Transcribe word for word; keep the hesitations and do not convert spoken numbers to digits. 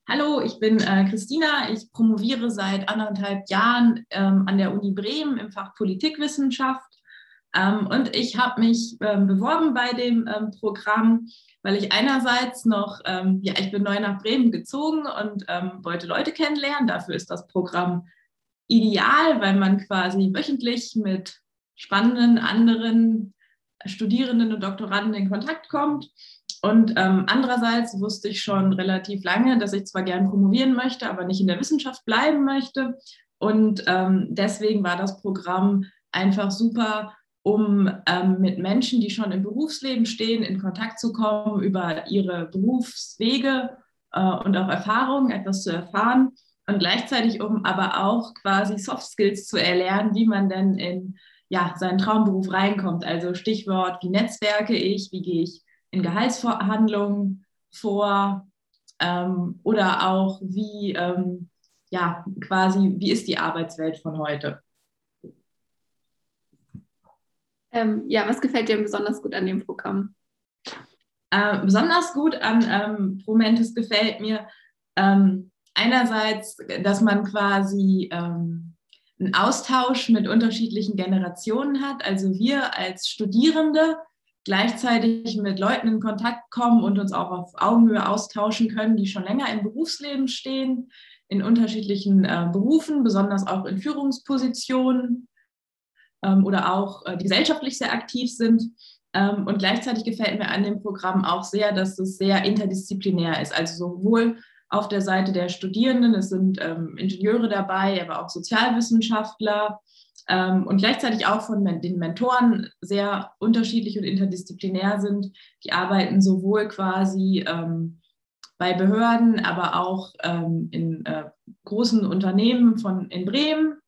Hallo, ich bin äh, Christina. Ich promoviere seit anderthalb Jahren ähm, an der Uni Bremen im Fach Politikwissenschaft. Ähm, und ich habe mich ähm, beworben bei dem ähm, Programm, weil ich einerseits noch, ähm, ja, ich bin neu nach Bremen gezogen und ähm, wollte Leute kennenlernen. Dafür ist das Programm ideal, weil man quasi wöchentlich mit spannenden anderen Studierenden und Doktoranden in Kontakt kommt. Und ähm, andererseits wusste ich schon relativ lange, dass ich zwar gern promovieren möchte, aber nicht in der Wissenschaft bleiben möchte. Und ähm, deswegen war das Programm einfach super, um ähm, mit Menschen, die schon im Berufsleben stehen, in Kontakt zu kommen, über ihre Berufswege äh, und auch Erfahrungen etwas zu erfahren. Und gleichzeitig, um aber auch quasi Soft Skills zu erlernen, wie man denn in ja, seinen Traumberuf reinkommt. Also Stichwort, wie netzwerke ich, wie gehe ich in Gehaltsverhandlungen vor ähm, oder auch wie, ähm, ja, quasi, wie ist die Arbeitswelt von heute? Ähm, ja, was gefällt dir besonders gut an dem Programm? Äh, besonders gut an ähm, Promentis gefällt mir ähm, einerseits, dass man quasi ähm, einen Austausch mit unterschiedlichen Generationen hat. Also wir als Studierende gleichzeitig mit Leuten in Kontakt kommen und uns auch auf Augenhöhe austauschen können, die schon länger im Berufsleben stehen, in unterschiedlichen äh, Berufen, besonders auch in Führungspositionen ähm, oder auch äh, die gesellschaftlich sehr aktiv sind. Ähm, und gleichzeitig gefällt mir an dem Programm auch sehr, dass es sehr interdisziplinär ist. Also sowohl auf der Seite der Studierenden, es sind ähm, Ingenieure dabei, aber auch Sozialwissenschaftler ähm, und gleichzeitig auch von men den Mentoren sehr unterschiedlich und interdisziplinär sind. Die arbeiten sowohl quasi ähm, bei Behörden, aber auch ähm, in äh, großen Unternehmen von in Bremen